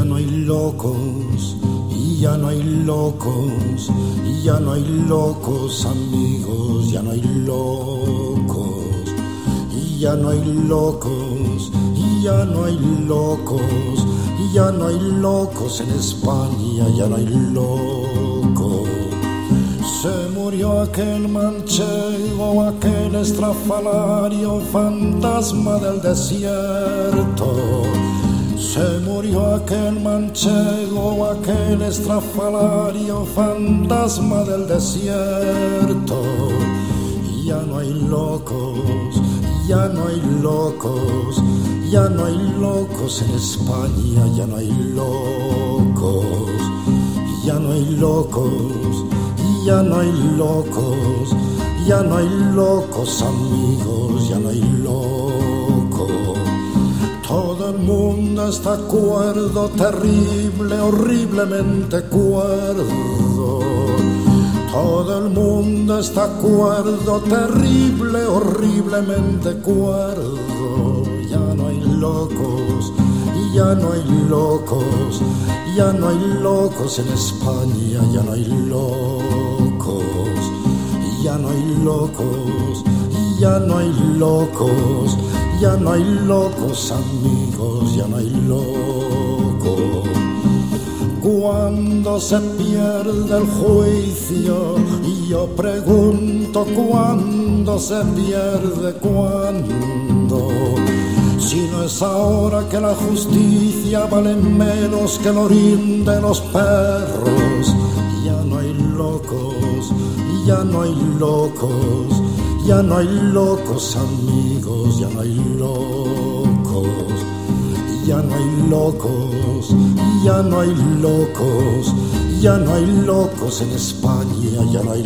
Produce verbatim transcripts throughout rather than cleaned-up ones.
ya no hay locos, y ya no hay locos, y ya no hay locos amigos, ya no hay locos, y ya no hay locos, y ya no hay locos, y ya no hay locos en España, ya no hay locos. Se murió aquel manchego, aquel estrafalario, fantasma del desierto. Se murió aquel manchego, aquel estrafalario, fantasma del desierto. Y ya no hay locos, ya no hay locos, ya no hay locos en España, ya no hay locos, ya no hay locos, ya no hay locos, ya no hay locos amigos, ya no hay locos. Todo el mundo está cuerdo, terrible, horriblemente cuerdo. Todo el mundo está cuerdo, terrible, horriblemente cuerdo. Ya no hay locos, ya no hay locos, ya no hay locos en España, ya no hay locos, ya no hay locos, ya no hay locos, ya no hay locos amigos, ya no hay locos. Cuando se pierde el juicio, y yo pregunto cuándo se pierde, cuándo. Si no es ahora que la justicia vale menos que el orín de los perros. Ya no hay locos, ya no hay locos, ya no hay locos amigos, ya no hay locos, ya no hay locos, ya no hay locos, ya no hay locos en España, ya no hay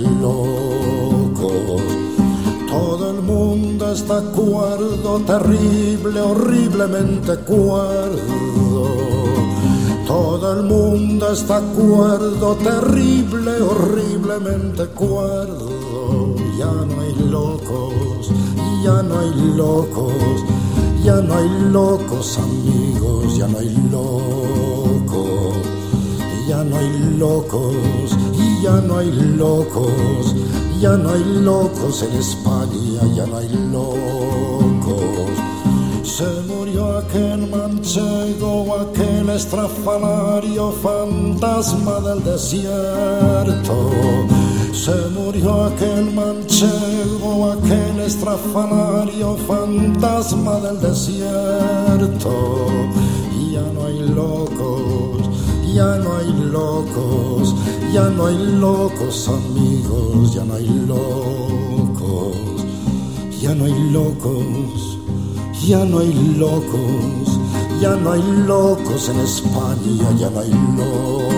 locos. Todo el mundo está cuerdo, terrible, horriblemente cuerdo. Todo el mundo está cuerdo, terrible, horriblemente cuerdo. Ya no hay locos, ya no hay locos, ya no hay locos amigos, ya no hay locos, ya no hay locos, ya no hay locos, ya no hay locos en España, ya no hay locos. Se murió aquel manchego, aquel estrafalario, fantasma del desierto. Se murió aquel manchego, aquel estrafalario, fantasma del desierto. Y ya no hay locos, ya no hay locos, ya no hay locos amigos, ya no hay locos, ya no hay locos, ya no hay locos, ya no hay locos en España, ya no hay locos.